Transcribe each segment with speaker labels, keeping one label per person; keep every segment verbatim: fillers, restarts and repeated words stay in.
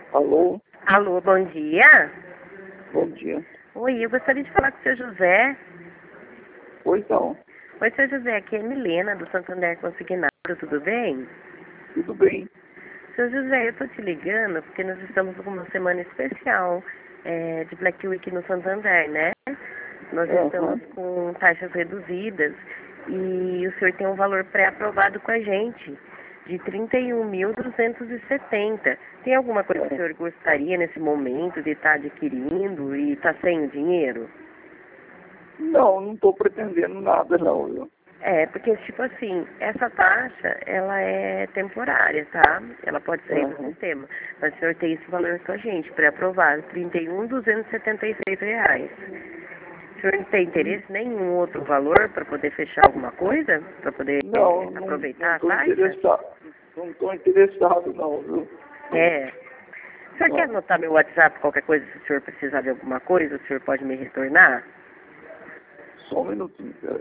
Speaker 1: Alô?
Speaker 2: Alô, bom dia.
Speaker 1: Bom dia.
Speaker 2: Oi, eu gostaria de falar com o seu José.
Speaker 1: Oi, então.
Speaker 2: Oi, seu José, aqui é Milena, do Santander Consignado, tudo bem?
Speaker 1: Tudo bem?
Speaker 2: Seu José, eu tô te ligando porque nós estamos com uma semana especial é, de Black Week no Santander, né? Nós
Speaker 1: Aham.
Speaker 2: estamos com taxas reduzidas e o senhor tem um valor pré-aprovado com a gente de trinta e um mil duzentos e setenta. Tem alguma coisa que o
Speaker 1: É.
Speaker 2: senhor gostaria nesse momento de estar adquirindo e está sem o dinheiro?
Speaker 1: Não, não estou pretendendo nada, não, viu?
Speaker 2: É, porque, tipo assim, essa taxa, ela é temporária, tá? Ela pode sair do
Speaker 1: Aham.
Speaker 2: sistema. Mas o senhor tem esse valor com a gente, pré-aprovado, trinta e um mil duzentos e setenta e seis reais. O senhor não tem interesse em nenhum outro valor para poder fechar alguma coisa? Para poder
Speaker 1: Não,
Speaker 2: é,
Speaker 1: não não
Speaker 2: aproveitar a
Speaker 1: estou
Speaker 2: taxa?
Speaker 1: interessado. Não estou interessado, não, viu?
Speaker 2: É. O senhor quer
Speaker 1: Não.
Speaker 2: anotar meu WhatsApp, qualquer coisa, se o senhor precisar de alguma coisa, o senhor pode me retornar?
Speaker 1: Só um minutinho, peraí.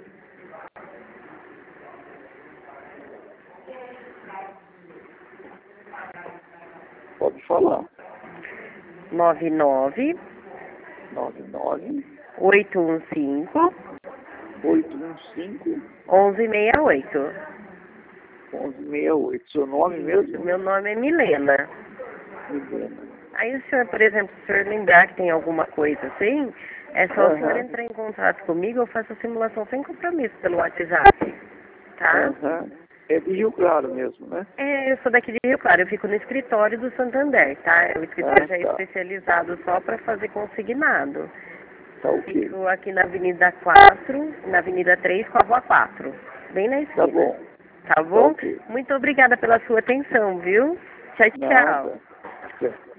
Speaker 1: Pode falar.
Speaker 2: nove nove
Speaker 1: nove nove
Speaker 2: oito um cinco
Speaker 1: oito um cinco
Speaker 2: um um seis oito.
Speaker 1: um um seis oito. Seu nome
Speaker 2: Isso,
Speaker 1: mesmo?
Speaker 2: meu nome é Milena.
Speaker 1: Milena.
Speaker 2: Aí o senhor, por exemplo, se o senhor lembrar que tem alguma coisa assim, é só o senhor
Speaker 1: Aham.
Speaker 2: entrar em contato comigo, eu faço a simulação sem compromisso pelo WhatsApp, tá?
Speaker 1: Aham. É de Rio Claro mesmo, né?
Speaker 2: É, eu sou daqui de Rio Claro, eu fico no escritório do Santander, tá? O escritório
Speaker 1: Ah,
Speaker 2: já é
Speaker 1: tá.
Speaker 2: especializado só para fazer consignado.
Speaker 1: Tá ok.
Speaker 2: Fico aqui na Avenida quatro, na Avenida três com a Rua quatro, bem na
Speaker 1: Tá
Speaker 2: esquina.
Speaker 1: bom.
Speaker 2: Tá
Speaker 1: Tá
Speaker 2: bom?
Speaker 1: ok.
Speaker 2: Muito obrigada pela sua atenção, viu? Tchau, tchau.
Speaker 1: Nada. Tchau.